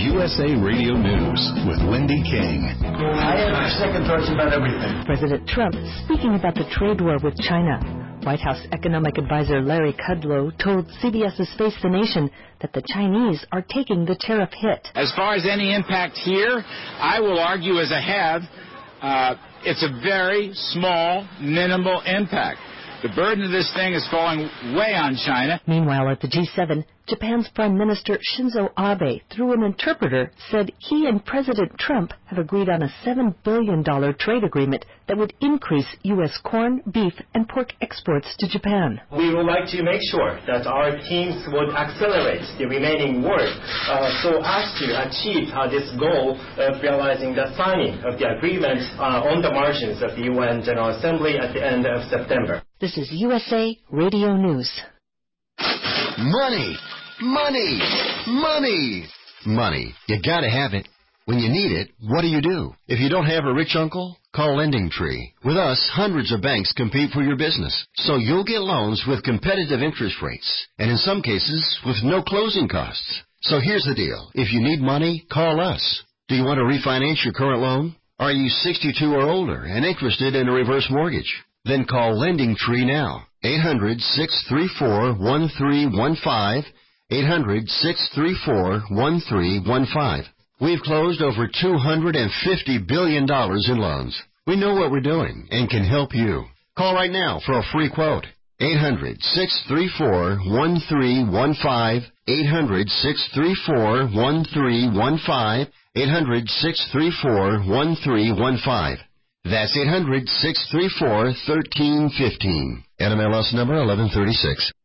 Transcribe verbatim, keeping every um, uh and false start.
U S A Radio News with Wendy King. I have second thoughts about everything. President Trump speaking about the trade war with China. White House economic advisor Larry Kudlow told CBS's Face the Nation that the Chinese are taking the tariff hit. As far as any impact here, I will argue as I have, uh, it's a very small, minimal impact. The burden of this thing is falling way on China. Meanwhile, at the G seven, Japan's Prime Minister Shinzo Abe, through an interpreter, said he and President Trump have agreed on a seven billion dollars trade agreement that would increase U S corn, beef, and pork exports to Japan. We would like to make sure that our teams would accelerate the remaining work uh, so as to achieve uh, this goal of realizing the signing of the agreement uh, on the margins of the U N General Assembly at the end of September. This is U S A Radio News. Money! Money! Money! Money. You gotta have it. When you need it, what do you do? If you don't have a rich uncle, call LendingTree. With us, hundreds of banks compete for your business, so you'll get loans with competitive interest rates, and in some cases, with no closing costs. So here's the deal. If you need money, call us. Do you want to refinance your current loan? Are you sixty-two or older and interested in a reverse mortgage? Then call LendingTree now. eight hundred, six three four, one three one five. eight hundred, six three four, one three one five. We've closed over two hundred fifty billion dollars in loans. We know what we're doing and can help you. Call right now for a free quote. eight hundred, six three four, one three one five. eight hundred, six three four, one three one five. eight hundred, six three four, one three one five. That's eight hundred, six three four, one three one five. N M L S number eleven thirty-six.